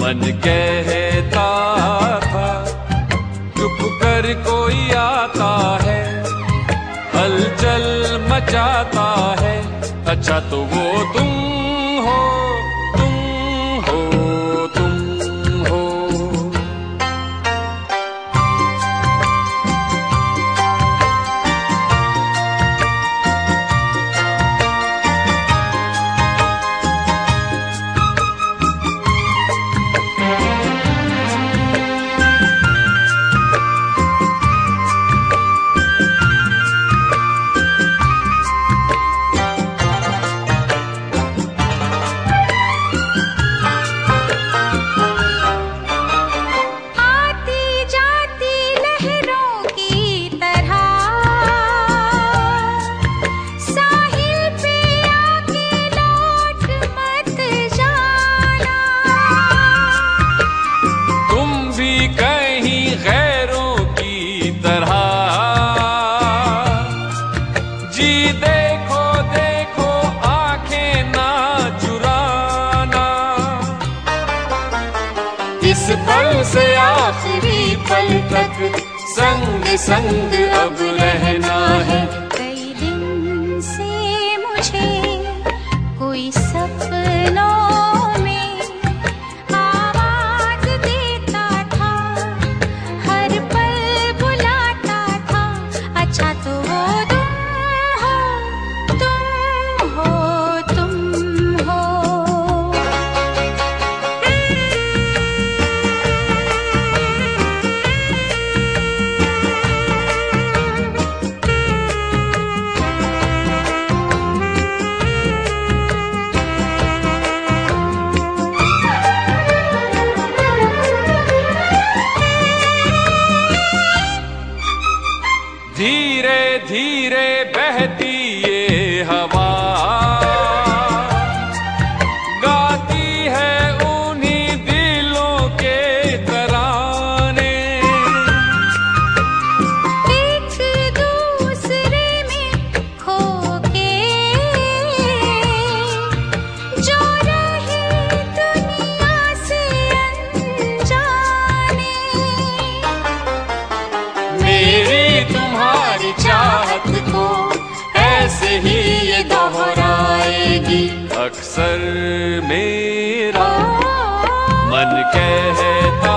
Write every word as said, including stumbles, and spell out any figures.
मन कहता था चुप कर कोई आता है, हलचल मचाता है, अच्छा तो वो तुम हो, तुम हो, तुम हो। देखो देखो आंखें ना चुराना, इस पल से आखिरी पल तक संग संग अब रहना है। कई दिन से मुझे कोई सपनों में आवाज देता था, हर पल बुलाता था, अच्छा तो वो धीरे धीरे बहती ये हवा, गाती है उन्हीं दिलों के तराने, एक दूसरे में खो के जो रहे दुनिया से अनजाने। मेरी तुम्हारी चाहत को ऐसे ही ये दोहराएगी अक्सर, मेरा मन कहता